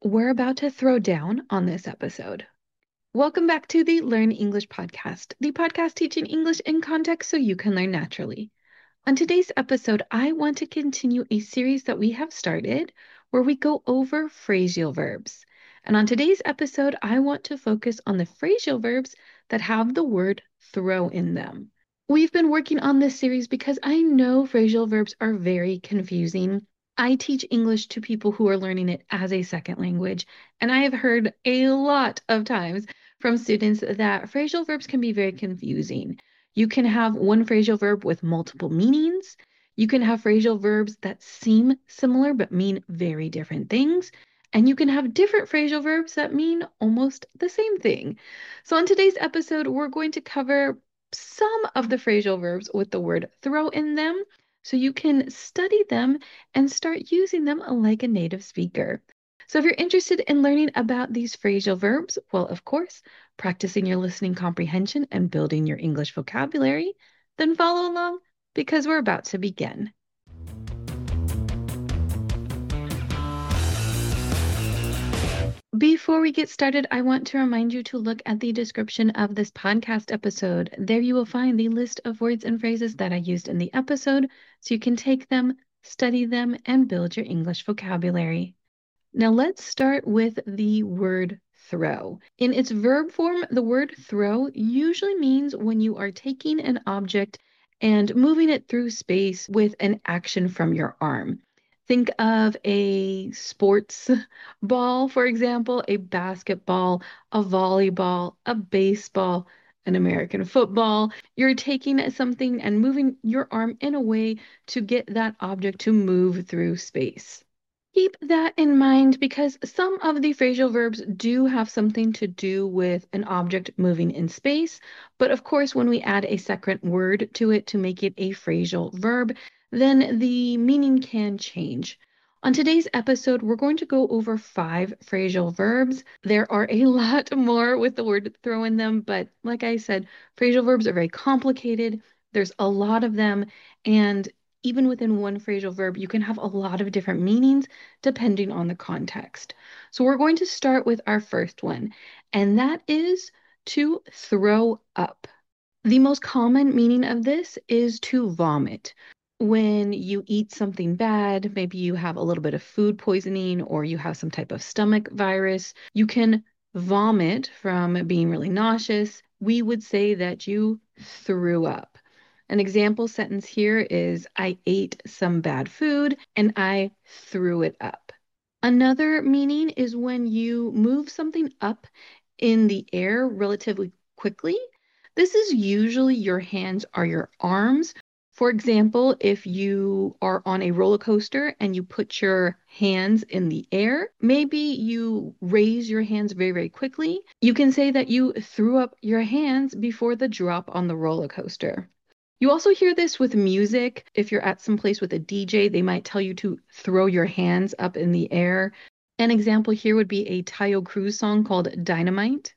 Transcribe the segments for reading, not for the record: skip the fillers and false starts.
We're about to throw down on this episode. Welcome back to the Learn English podcast, the podcast teaching English in context so you can learn naturally. On today's episode, I want to continue a series that we have started where we go over phrasal verbs. And on today's episode, I want to focus on the phrasal verbs that have the word throw in them. We've been working on this series because I know phrasal verbs are very confusing. I teach English to people who are learning it as a second language, and I have heard a lot of times from students that phrasal verbs can be very confusing. You can have one phrasal verb with multiple meanings. You can have phrasal verbs that seem similar but mean very different things. And you can have different phrasal verbs that mean almost the same thing. So, on today's episode, we're going to cover some of the phrasal verbs with the word throw in them so you can study them and start using them like a native speaker. So, if you're interested in learning about these phrasal verbs, well, of course, practicing your listening comprehension and building your English vocabulary, then follow along because we're about to begin. Before we get started, I want to remind you to look at the description of this podcast episode. There you will find the list of words and phrases that I used in the episode so you can take them, study them, and build your English vocabulary. Now let's start with the word throw. In its verb form, the word throw usually means when you are taking an object and moving it through space with an action from your arm. Think of a sports ball, for example, a basketball, a volleyball, a baseball, an American football. You're taking something and moving your arm in a way to get that object to move through space. Keep that in mind because some of the phrasal verbs do have something to do with an object moving in space. But of course, when we add a second word to it to make it a phrasal verb, then the meaning can change. On today's episode, we're going to go over 5 phrasal verbs. There are a lot more with the word throw in them, but like I said, phrasal verbs are very complicated. There's a lot of them, and even within one phrasal verb, you can have a lot of different meanings depending on the context. So we're going to start with our first one, and that is to throw up. The most common meaning of this is to vomit. When you eat something bad, maybe you have a little bit of food poisoning or you have some type of stomach virus, you can vomit from being really nauseous. We would say that you threw up. An example sentence here is I ate some bad food and I threw it up. Another meaning is when you move something up in the air relatively quickly. This is usually your hands or your arms. For example, if you are on a roller coaster and you put your hands in the air, maybe you raise your hands very, very quickly. You can say that you threw up your hands before the drop on the roller coaster. You also hear this with music. If you're at some place with a DJ, they might tell you to throw your hands up in the air. An example here would be a Tayo Cruz song called Dynamite.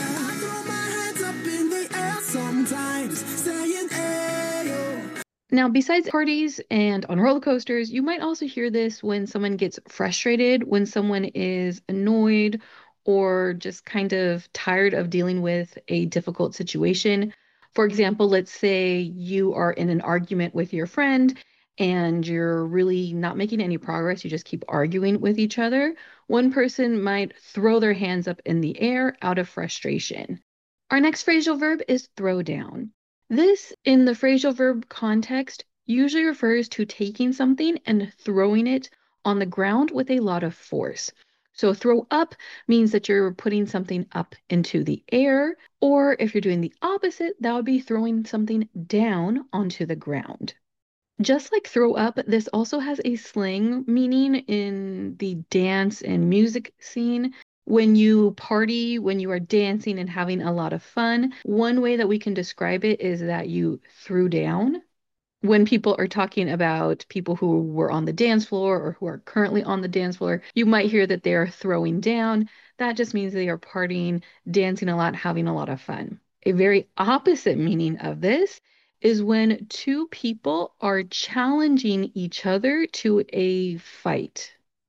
Now, besides parties and on roller coasters, you might also hear this when someone gets frustrated, when someone is annoyed or just kind of tired of dealing with a difficult situation. For example, let's say you are in an argument with your friend and you're really not making any progress. You just keep arguing with each other. One person might throw their hands up in the air out of frustration. Our next phrasal verb is throw down. This, in the phrasal verb context, usually refers to taking something and throwing it on the ground with a lot of force. So throw up means that you're putting something up into the air, or if you're doing the opposite, that would be throwing something down onto the ground. Just like throw up, this also has a slang meaning in the dance and music scene. When you party, when you are dancing and having a lot of fun, one way that we can describe it is that you threw down. When people are talking about people who were on the dance floor or who are currently on the dance floor, you might hear that they are throwing down. That just means they are partying, dancing a lot, having a lot of fun. A very opposite meaning of this is when two people are challenging each other to a fight.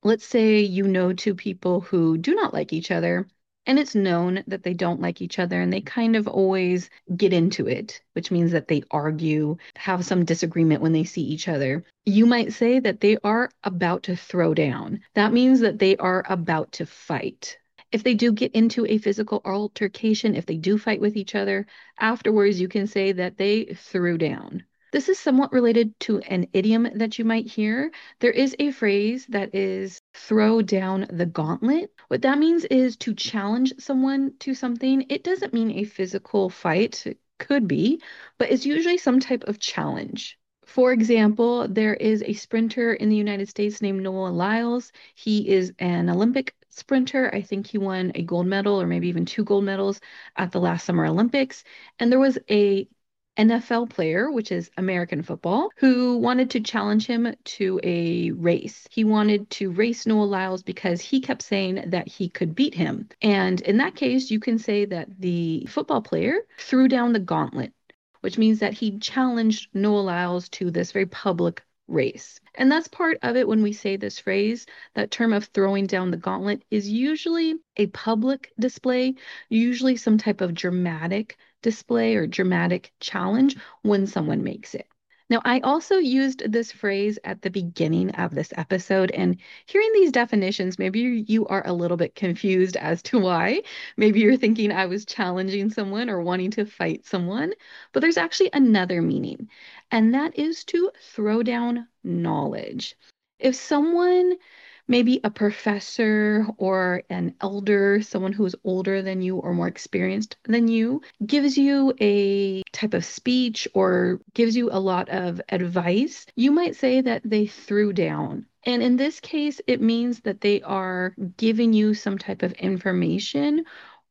Let's say you know two people who do not like each other, and it's known that they don't like each other, and they kind of always get into it, which means that they argue, have some disagreement when they see each other. You might say that they are about to throw down. That means that they are about to fight. If they do get into a physical altercation, if they do fight with each other, afterwards you can say that they threw down. This is somewhat related to an idiom that you might hear. There is a phrase that is throw down the gauntlet. What that means is to challenge someone to something. It doesn't mean a physical fight, it could be, but it's usually some type of challenge. For example, there is a sprinter in the United States named Noah Lyles. He is an Olympic sprinter. I think he won a gold medal or maybe even two gold medals at the last Summer Olympics. And there was a NFL player, which is American football, who wanted to challenge him to a race. He wanted to race Noah Lyles because he kept saying that he could beat him. And in that case, you can say that the football player threw down the gauntlet, which means that he challenged Noah Lyles to this very public race. And that's part of it when we say this phrase. That term of throwing down the gauntlet is usually a public display, usually some type of dramatic display or dramatic challenge when someone makes it. Now, I also used this phrase at the beginning of this episode, and hearing these definitions, maybe you are a little bit confused as to why. Maybe you're thinking I was challenging someone or wanting to fight someone, but there's actually another meaning, and that is to throw down knowledge. If someone, maybe a professor or an elder, someone who is older than you or more experienced than you, gives you a type of speech or gives you a lot of advice, you might say that they threw down. And in this case, it means that they are giving you some type of information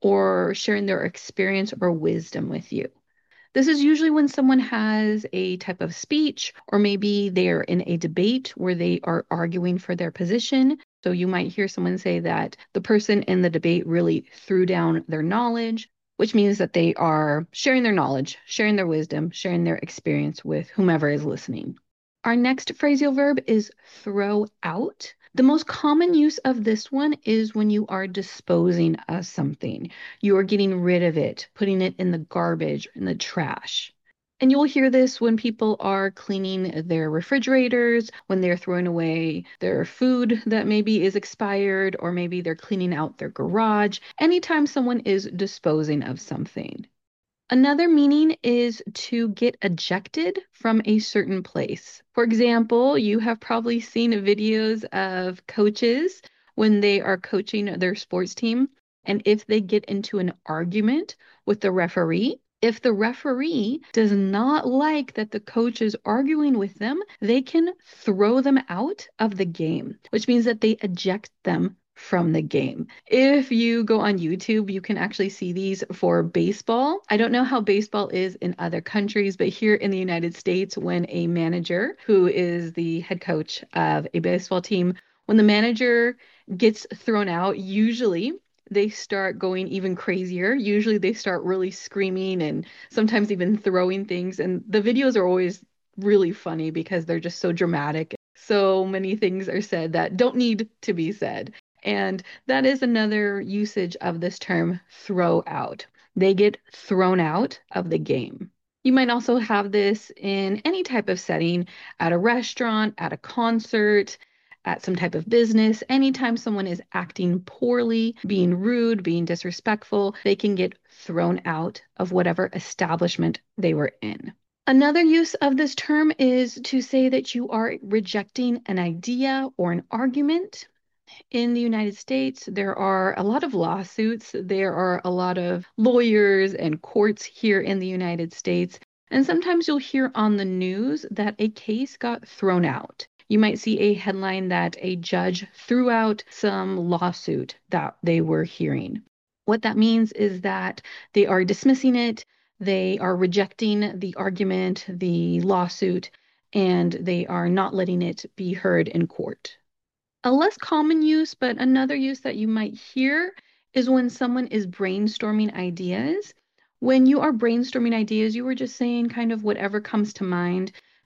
or sharing their experience or wisdom with you. This is usually when someone has a type of speech, or maybe they're in a debate where they are arguing for their position. So you might hear someone say that the person in the debate really threw down their knowledge, which means that they are sharing their knowledge, sharing their wisdom, sharing their experience with whomever is listening. Our next phrasal verb is throw out. The most common use of this one is when you are disposing of something. You are getting rid of it, putting it in the garbage, in the trash. And you'll hear this when people are cleaning their refrigerators, when they're throwing away their food that maybe is expired, or maybe they're cleaning out their garage, anytime someone is disposing of something. Another meaning is to get ejected from a certain place. For example, you have probably seen videos of coaches when they are coaching their sports team, and if they get into an argument with the referee, if the referee does not like that the coach is arguing with them, they can throw them out of the game, which means that they eject them from the game. If you go on YouTube, you can actually see these for baseball. I don't know how baseball is in other countries, but here in the United States, when a manager who is the head coach of a baseball team, when the manager gets thrown out, usually they start going even crazier. Usually they start really screaming and sometimes even throwing things. And the videos are always really funny because they're just so dramatic. So many things are said that don't need to be said. And that is another usage of this term, throw out. They get thrown out of the game. You might also have this in any type of setting, at a restaurant, at a concert, at some type of business. Anytime someone is acting poorly, being rude, being disrespectful, they can get thrown out of whatever establishment they were in. Another use of this term is to say that you are rejecting an idea or an argument. In the United States, there are a lot of lawsuits. There are a lot of lawyers and courts here in the United States. And sometimes you'll hear on the news that a case got thrown out. You might see a headline that a judge threw out some lawsuit that they were hearing. What that means is that they are dismissing it, they are rejecting the argument, the lawsuit, and they are not letting it be heard in court. A less common use, but another use that you might hear is when someone is brainstorming ideas. When you are brainstorming ideas, you were just saying kind of whatever comes to mind.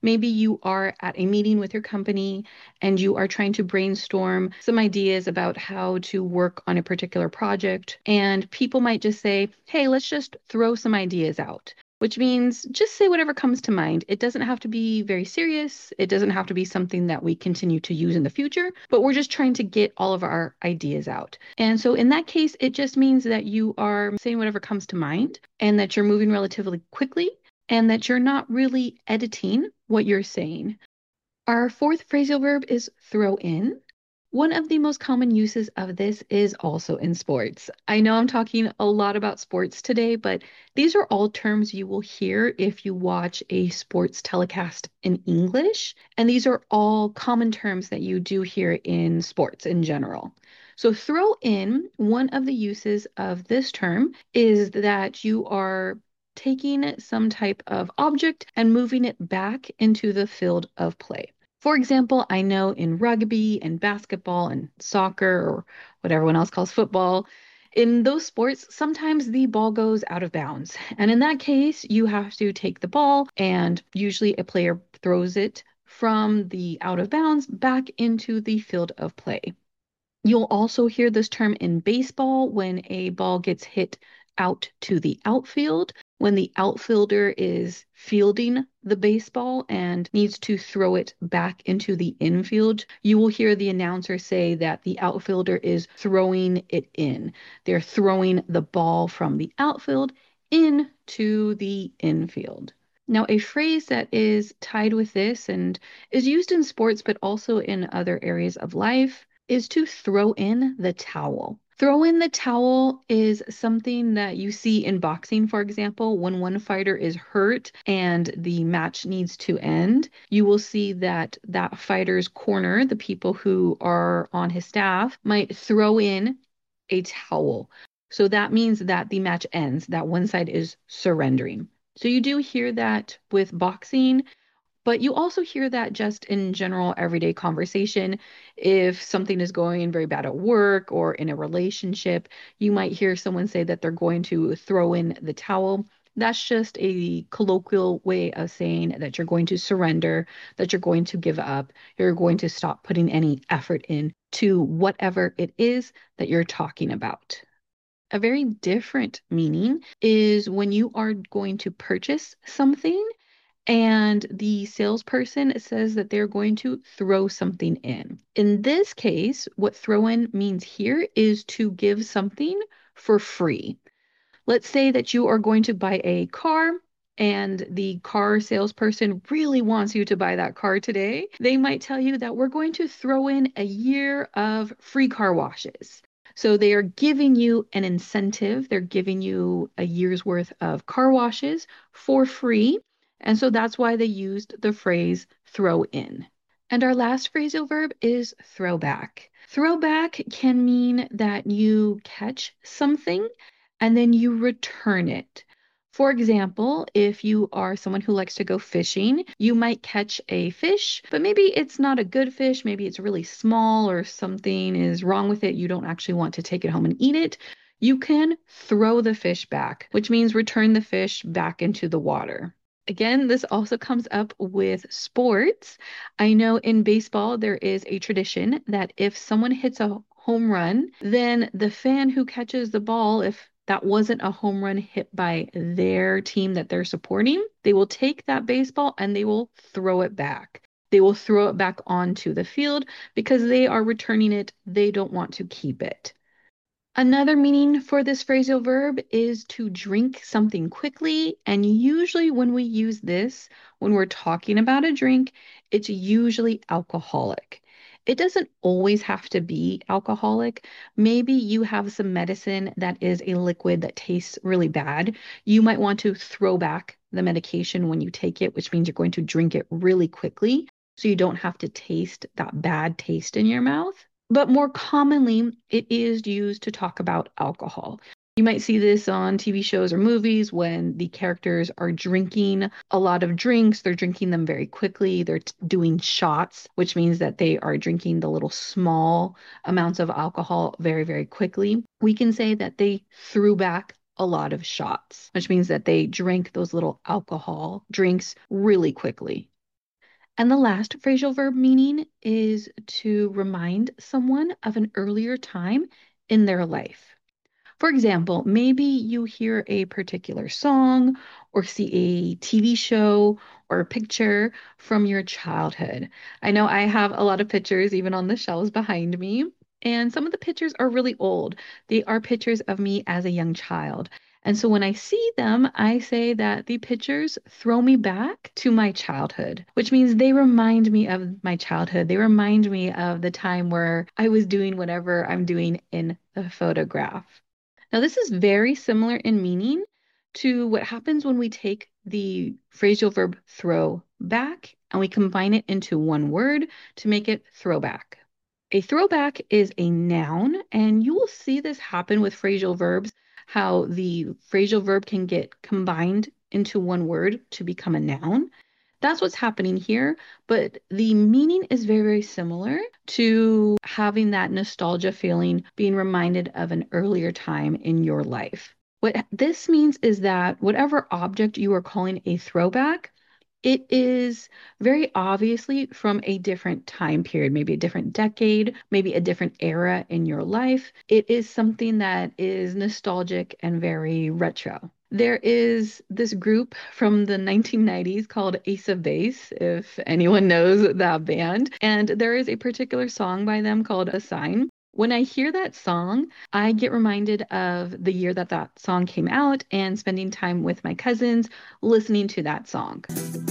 Maybe you are at a meeting with your company and you are trying to brainstorm some ideas about how to work on a particular project. And people might just say, hey, let's just throw some ideas out. Which means just say whatever comes to mind. It doesn't have to be very serious. It doesn't have to be something that we continue to use in the future, but we're just trying to get all of our ideas out. And so in that case, it just means that you are saying whatever comes to mind and that you're moving relatively quickly and that you're not really editing what you're saying. Our fourth phrasal verb is throw in. One of the most common uses of this is also in sports. I know I'm talking a lot about sports today, but these are all terms you will hear if you watch a sports telecast in English. And these are all common terms that you do hear in sports in general. So, throw in, one of the uses of this term is that you are taking some type of object and moving it back into the field of play. For example, I know in rugby and basketball and soccer or what everyone else calls football, in those sports, sometimes the ball goes out of bounds. And in that case, you have to take the ball, and usually a player throws it from the out of bounds back into the field of play. You'll also hear this term in baseball when a ball gets hit out to the outfield, when the outfielder is fielding the baseball and needs to throw it back into the infield. You will hear the announcer say that the outfielder is throwing it in. They're throwing the ball from the outfield into the infield. Now, a phrase that is tied with this and is used in sports, but also in other areas of life, is to throw in the towel. Throw in the towel is something that you see in boxing, for example, when one fighter is hurt and the match needs to end. You will see that that fighter's corner, the people who are on his staff, might throw in a towel. So that means that the match ends, that one side is surrendering. So you do hear that with boxing, but you also hear that just in general everyday conversation. If something is going very bad at work or in a relationship, you might hear someone say that they're going to throw in the towel. That's just a colloquial way of saying that you're going to surrender, that you're going to give up, you're going to stop putting any effort in to whatever it is that you're talking about. A very different meaning is when you are going to purchase something and the salesperson says that they're going to throw something in. In this case, what throw in means here is to give something for free. Let's say that you are going to buy a car and the car salesperson really wants you to buy that car today. They might tell you that we're going to throw in a year of free car washes. So they are giving you an incentive. They're giving you a year's worth of car washes for free. And so that's why they used the phrase throw in. And our last phrasal verb is throwback. Throwback can mean that you catch something and then you return it. For example, if you are someone who likes to go fishing, you might catch a fish, but maybe it's not a good fish. Maybe it's really small or something is wrong with it. You don't actually want to take it home and eat it. You can throw the fish back, which means return the fish back into the water. Again, this also comes up with sports. I know in baseball, there is a tradition that if someone hits a home run, then the fan who catches the ball, if that wasn't a home run hit by their team that they're supporting, they will take that baseball and they will throw it back. They will throw it back onto the field because they are returning it. They don't want to keep it. Another meaning for this phrasal verb is to drink something quickly. And usually, when we use this, when we're talking about a drink, it's usually alcoholic. It doesn't always have to be alcoholic. Maybe you have some medicine that is a liquid that tastes really bad. You might want to throw back the medication when you take it, which means you're going to drink it really quickly so you don't have to taste that bad taste in your mouth. But more commonly, it is used to talk about alcohol. You might see this on TV shows or movies when the characters are drinking a lot of drinks. They're drinking them very quickly. They're doing shots, which means that they are drinking the little small amounts of alcohol very, very quickly. We can say that they threw back a lot of shots, which means that they drank those little alcohol drinks really quickly. And the last phrasal verb meaning is to remind someone of an earlier time in their life. For example, maybe you hear a particular song or see a TV show or a picture from your childhood. I know I have a lot of pictures even on the shelves behind me, and some of the pictures are really old. They are pictures of me as a young child. And so when I see them, I say that the pictures throw me back to my childhood, which means they remind me of my childhood. They remind me of the time where I was doing whatever I'm doing in the photograph. Now, this is very similar in meaning to what happens when we take the phrasal verb throw back and we combine it into one word to make it throwback. A throwback is a noun, and you will see this happen with phrasal verbs, how the phrasal verb can get combined into one word to become a noun. That's what's happening here, but the meaning is very, very similar to having that nostalgia feeling, being reminded of an earlier time in your life. What this means is that whatever object you are calling a throwback, it is very obviously from a different time period, maybe a different decade, maybe a different era in your life. It is something that is nostalgic and very retro. There is this group from the 1990s called Ace of Base, if anyone knows that band. And there is a particular song by them called A Sign. When I hear that song, I get reminded of the year that that song came out and spending time with my cousins listening to that song.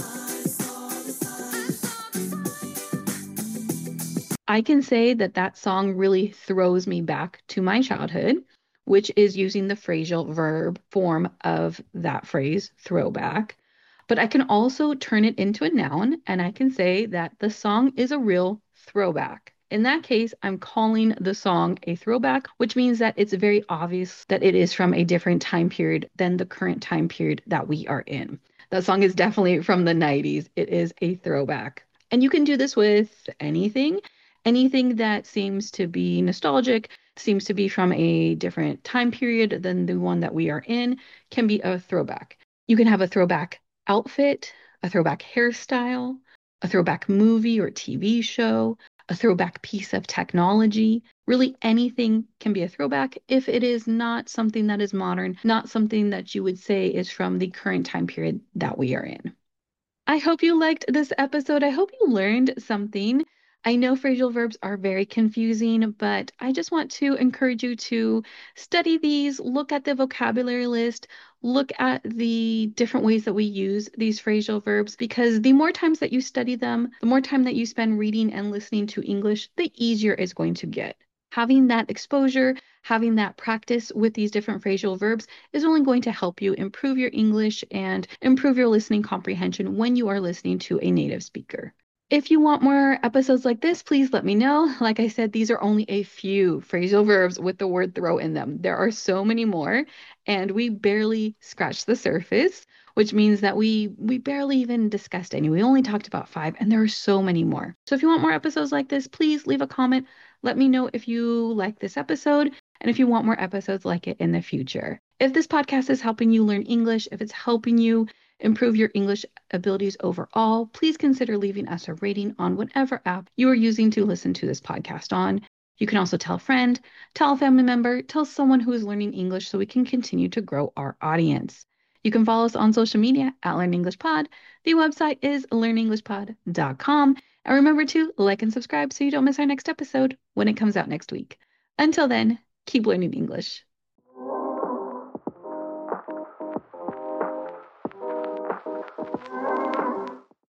I can say that that song really throws me back to my childhood, which is using the phrasal verb form of that phrase, throwback. But I can also turn it into a noun and I can say that the song is a real throwback. In that case, I'm calling the song a throwback, which means that it's very obvious that it is from a different time period than the current time period that we are in. That song is definitely from the 90s. It is a throwback. And you can do this with anything. Anything that seems to be nostalgic, seems to be from a different time period than the one that we are in, can be a throwback. You can have a throwback outfit, a throwback hairstyle, a throwback movie or TV show, a throwback piece of technology. Really, anything can be a throwback if it is not something that is modern, not something that you would say is from the current time period that we are in. I hope you liked this episode. I hope you learned something. I know phrasal verbs are very confusing, but I just want to encourage you to study these, look at the vocabulary list, look at the different ways that we use these phrasal verbs, because the more times that you study them, the more time that you spend reading and listening to English, the easier it's going to get. Having that exposure, having that practice with these different phrasal verbs is only going to help you improve your English and improve your listening comprehension when you are listening to a native speaker. If you want more episodes like this, please let me know. Like I said, these are only a few phrasal verbs with the word throw in them. There are so many more, and we barely scratched the surface, which means that we barely even discussed any. We only talked about 5, and there are so many more. So if you want more episodes like this, please leave a comment. Let me know if you like this episode and if you want more episodes like it in the future. If this podcast is helping you learn English, if it's helping you improve your English abilities overall, please consider leaving us a rating on whatever app you are using to listen to this podcast on. You can also tell a friend, tell a family member, tell someone who is learning English so we can continue to grow our audience. You can follow us on social media at Learn English Pod. The website is learnenglishpod.com. And remember to like and subscribe so you don't miss our next episode when it comes out next week. Until then, keep learning English.